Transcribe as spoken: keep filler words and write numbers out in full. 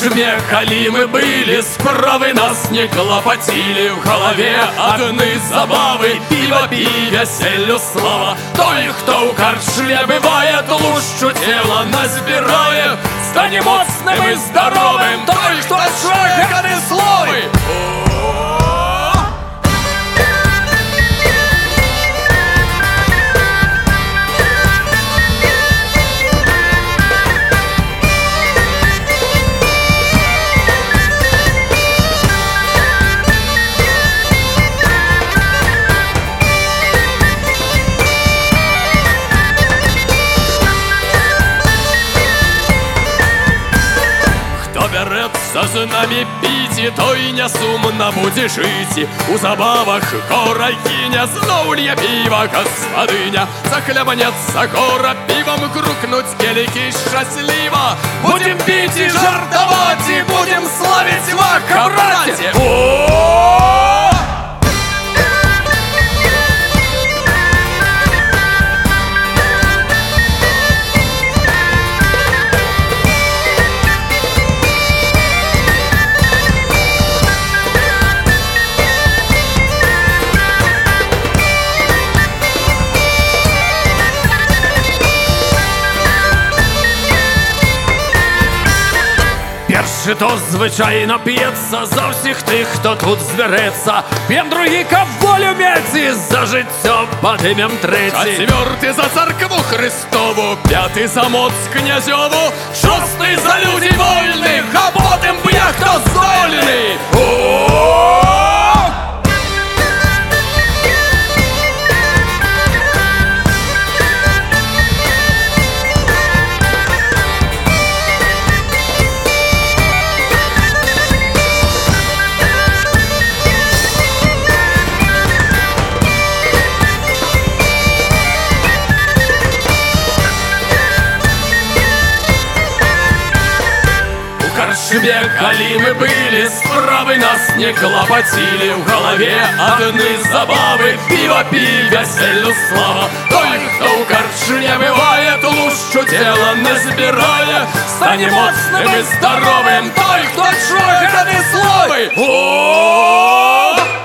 карчме, калі мы былі, справы нас не клапацілі. В галаве адны забавы, піва пі, вяселлю слава. Той, хто ў карчме бывае, тлушчу цела назбірае, стане моцным і здаровым. Той, хто шаганы словы. З нами піці, той не сумна будзе жыць. У забавах горагіня, зноў лье піва гаспадыня. Захлябанецца гора півам, крукнуць келікі шчасліва. Будем піць і жартаваць, і будем славіць вака, браце! О! Першы тост звычайна п'ецца за ўсіх тых, хто тут збярэцца. П'ем другі, каб волю мець, за жыццё падымем трэці. Чацвёрты за царкву Христову, пяты за моц князёву, шосты за людзей вольных, а потым б'е хто здольны. О! Калі мы былі, справы нас не клапацілі. В галаве адны забавы, піва пі, вяселлю слава. Той, хто ў карчме бывае, тлушчу цела назбірае, стане моцным і здаровым. Той, хто чуе гэтыя словы. О!